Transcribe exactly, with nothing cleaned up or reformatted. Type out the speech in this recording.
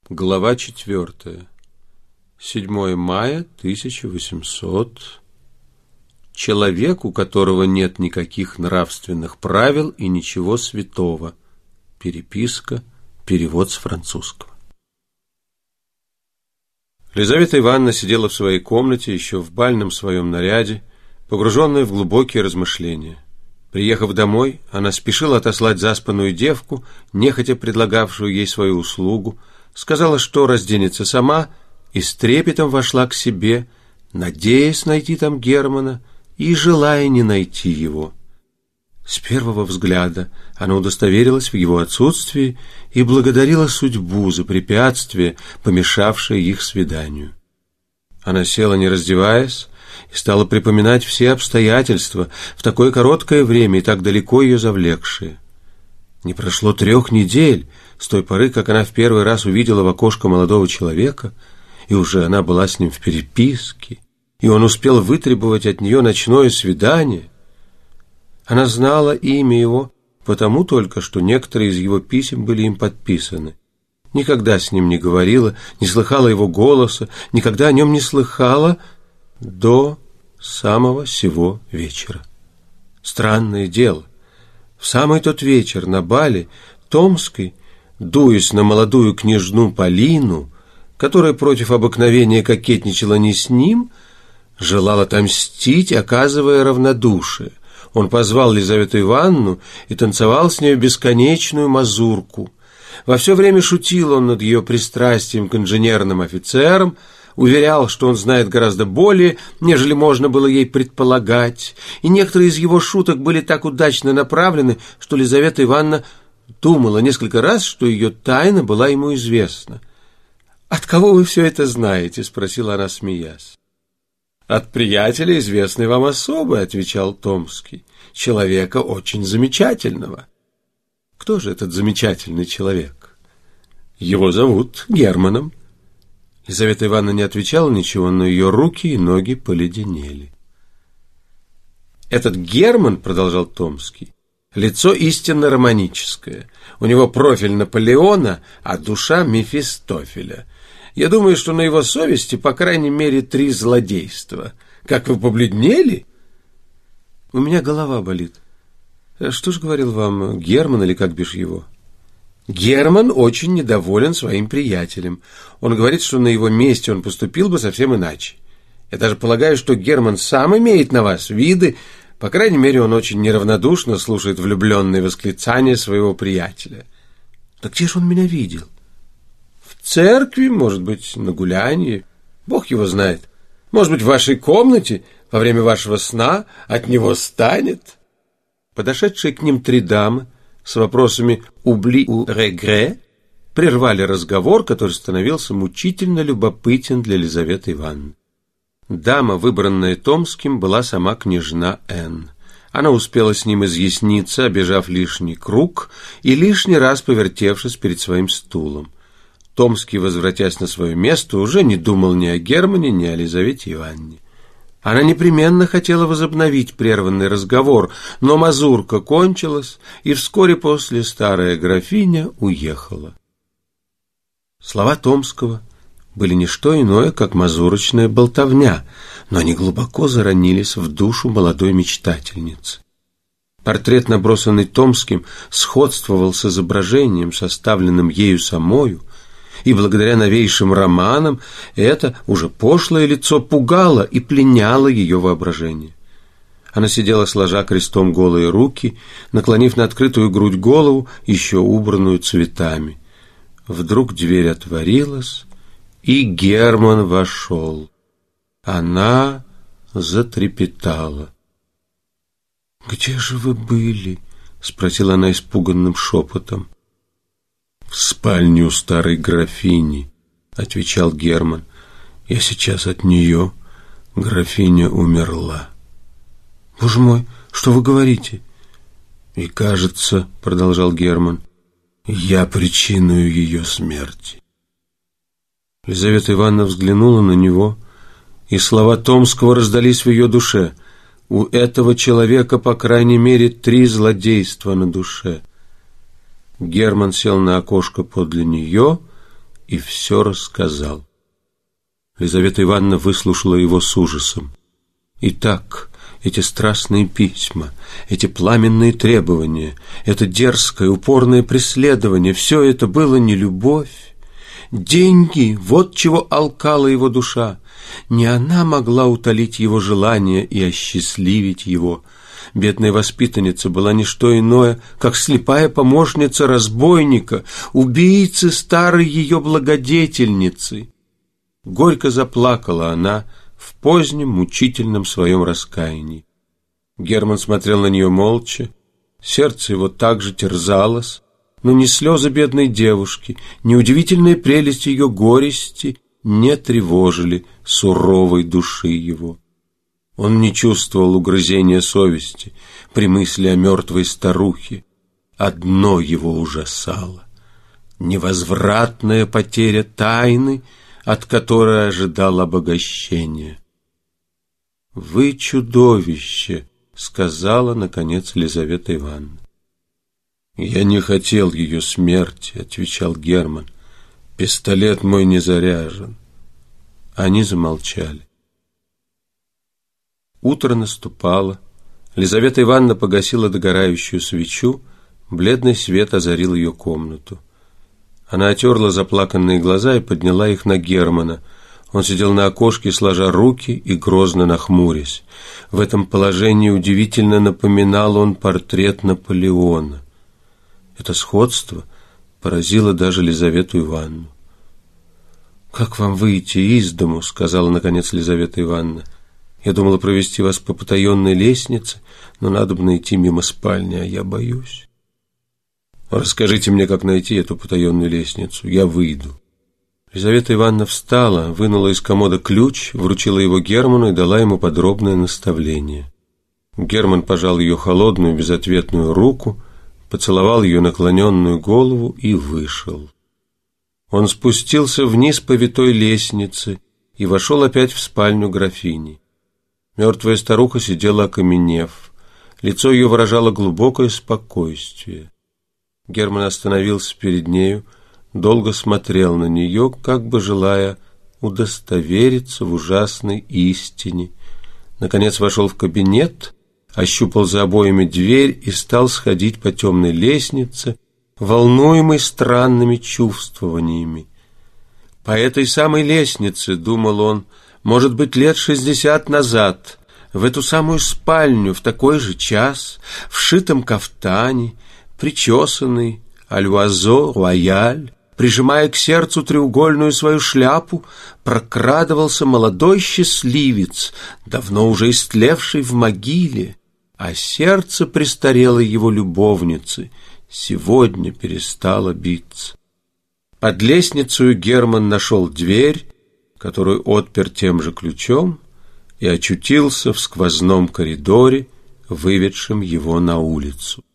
Глава четвертая. седьмое мая тысяча восемьсот. Человек, у которого нет никаких нравственных правил и ничего святого. Переписка. Перевод с французского. Лизавета Ивановна сидела в своей комнате, еще в бальном своем наряде, погруженная в глубокие размышления. Приехав домой, она спешила отослать заспанную девку, нехотя предлагавшую ей свою услугу, сказала, что разденется сама, и с трепетом вошла к себе, надеясь найти там Германа и желая не найти его. С первого взгляда она удостоверилась в его отсутствии и благодарила судьбу за препятствие, помешавшее их свиданию. Она села, не раздеваясь, и стала припоминать все обстоятельства, в такое короткое время и так далеко ее завлекшие. Не прошло трех недель с той поры, как она в первый раз увидела в окошко молодого человека, и уже она была с ним в переписке, и он успел вытребовать от нее ночное свидание. Она знала имя его, потому только, что некоторые из его писем были им подписаны. Никогда с ним не говорила, не слыхала его голоса, никогда о нем не слыхала до самого сего вечера. Странное дело. В самый тот вечер на бале Томской, дуясь на молодую княжну Полину, которая против обыкновения кокетничала не с ним, желал отомстить, оказывая равнодушие. Он позвал Лизавету Ивановну и танцевал с нею бесконечную мазурку. Во все время шутил он над ее пристрастием к инженерным офицерам, уверял, что он знает гораздо более, нежели можно было ей предполагать, и некоторые из его шуток были так удачно направлены, что Лизавета Ивановна думала несколько раз, что ее тайна была ему известна. «От кого вы все это знаете?» — спросила она, смеясь. «От приятеля, известной вам особы», — отвечал Томский, — «человека очень замечательного». «Кто же этот замечательный человек?» «Его зовут Германом». Лизавета Ивановна не отвечала ничего, но ее руки и ноги поледенели. «Этот Герман, — продолжал Томский, — лицо истинно романическое. У него профиль Наполеона, а душа Мефистофеля. Я думаю, что на его совести, по крайней мере, три злодейства. Как вы побледнели?» «У меня голова болит. Что ж говорил вам Герман, или как бишь его?» «Герман очень недоволен своим приятелем. Он говорит, что на его месте он поступил бы совсем иначе. Я даже полагаю, что Герман сам имеет на вас виды. По крайней мере, он очень неравнодушно слушает влюбленные восклицания своего приятеля». «Так где же он меня видел?» «В церкви, может быть, на гулянии. Бог его знает. Может быть, в вашей комнате во время вашего сна от него станет». Подошедшие к ним три дамы с вопросами «убли у регре» прервали разговор, который становился мучительно любопытен для Лизаветы Ивановны. Дама, выбранная Томским, была сама княжна Н. Она успела с ним изъясниться, обежав лишний круг и лишний раз повертевшись перед своим стулом. Томский, возвратясь на свое место, уже не думал ни о Германе, ни о Лизавете Ивановне. Она непременно хотела возобновить прерванный разговор, но мазурка кончилась, и вскоре после старая графиня уехала. Слова Томского были не что иное, как мазурочная болтовня, но они глубоко заронились в душу молодой мечтательницы. Портрет, набросанный Томским, сходствовал с изображением, составленным ею самою, и благодаря новейшим романам это уже пошлое лицо пугало и пленяло ее воображение. Она сидела, сложа крестом голые руки, наклонив на открытую грудь голову, еще убранную цветами. Вдруг дверь отворилась, и Герман вошел. Она затрепетала. «Где же вы были?» — спросила она испуганным шепотом. «В спальне у старой графини», — отвечал Герман. «Я сейчас от нее. Графиня умерла». «Боже мой, что вы говорите?» «И кажется, — продолжал Герман, — я причиною ее смерти». Лизавета Ивановна взглянула на него, и слова Томского раздались в ее душе. У этого человека, по крайней мере, три злодейства на душе. Герман сел на окошко подле нее и все рассказал. Лизавета Ивановна выслушала его с ужасом. Итак, эти страстные письма, эти пламенные требования, это дерзкое, упорное преследование, все это было не любовь. Деньги, вот чего алкала его душа. Не она могла утолить его желание и осчастливить его. Бедная воспитанница была не что иное, как слепая помощница разбойника, убийцы старой ее благодетельницы. Горько заплакала она в позднем мучительном своем раскаянии. Герман смотрел на нее молча, сердце его также терзалось, но ни слезы бедной девушки, ни удивительная прелесть ее горести не тревожили суровой души его. Он не чувствовал угрызения совести при мысли о мертвой старухе. Одно его ужасало — невозвратная потеря тайны, от которой ожидал обогащения. «Вы чудовище!» — сказала, наконец, Лизавета Ивановна. «Я не хотел ее смерти», — отвечал Герман. «Пистолет мой не заряжен». Они замолчали. Утро наступало. Лизавета Ивановна погасила догорающую свечу, бледный свет озарил ее комнату. Она отерла заплаканные глаза и подняла их на Германа. Он сидел на окошке, сложа руки и грозно нахмурясь. В этом положении удивительно напоминал он портрет Наполеона. Это сходство поразило даже Лизавету Ивановну. «Как вам выйти из дому?» — сказала, наконец, Лизавета Ивановна. «Я думала провести вас по потаенной лестнице, но надо бы найти мимо спальни, а я боюсь». «Расскажите мне, как найти эту потаенную лестницу. Я выйду». Лизавета Ивановна встала, вынула из комода ключ, вручила его Герману и дала ему подробное наставление. Герман пожал ее холодную, безответную руку, поцеловал ее наклоненную голову и вышел. Он спустился вниз по витой лестнице и вошел опять в спальню графини. Мертвая старуха сидела окаменев. Лицо ее выражало глубокое спокойствие. Герман остановился перед нею, долго смотрел на нее, как бы желая удостовериться в ужасной истине. Наконец вошел в кабинет, ощупал за обоями дверь и стал сходить по темной лестнице, волнуемый странными чувствованиями. По этой самой лестнице, думал он, может быть, лет шестьдесят назад, в эту самую спальню, в такой же час, в шитом кафтане, причесанный, альвазо, рояль, прижимая к сердцу треугольную свою шляпу, прокрадывался молодой счастливец, давно уже истлевший в могиле, а сердце престарелой его любовницы сегодня перестало биться. Под лестницей Герман нашел дверь, которую отпер тем же ключом, и очутился в сквозном коридоре, выведшем его на улицу.